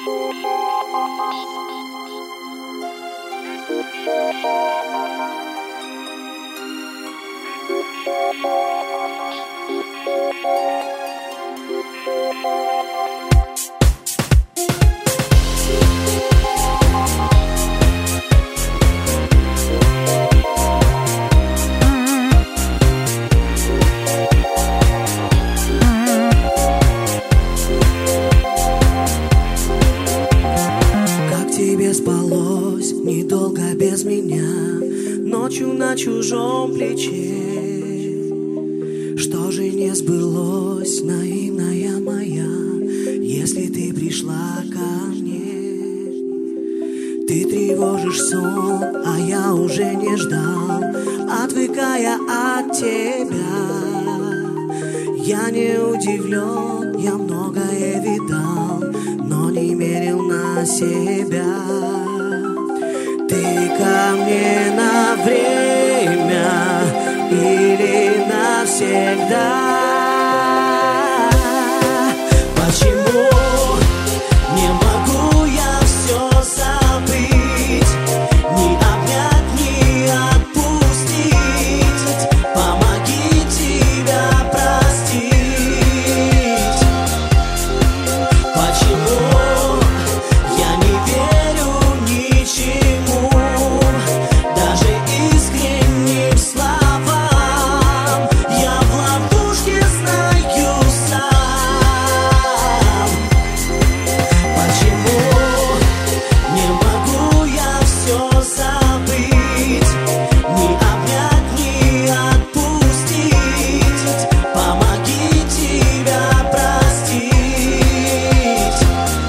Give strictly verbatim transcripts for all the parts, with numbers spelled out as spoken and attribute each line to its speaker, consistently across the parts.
Speaker 1: Спалось недолго без меня, ночью на чужом плече. Что же не сбылось, наивная моя, если ты пришла ко мне? Ты тревожишь сон, а я уже не ждал, отвыкая от тебя. Я не удивлен, я многое видал, но не мерил на себя. Ты ко мне на время или навсегда? Почему не могу я все забыть, ни обнять, ни отпустить? Помоги тебя простить. Почему я не верю ничему, даже искренним словам? Я в ловушке знаю сам. Почему не могу я все забыть, ни обнять, ни отпустить? Помоги тебя простить.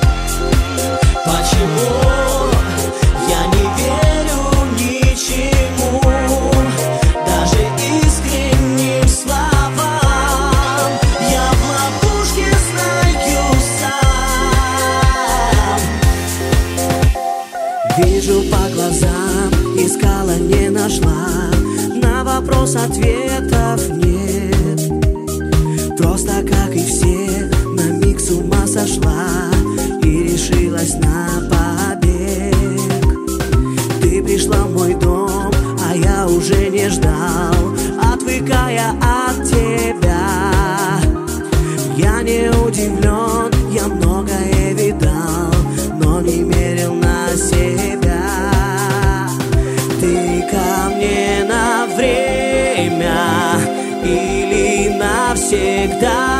Speaker 1: Почему я не верю ничему, даже искренним словам? Я в ловушке знаю сам. Вижу по глазам, искала, не нашла, на вопрос ответов нет. Просто как и все, на миг с ума сошла и решилась на побег. Ты пришла в мой дом, а я уже не ждал, отвыкая от тебя. Я не удивлен, я многое видал, но не мерил на себя. Ты ко мне на время или навсегда?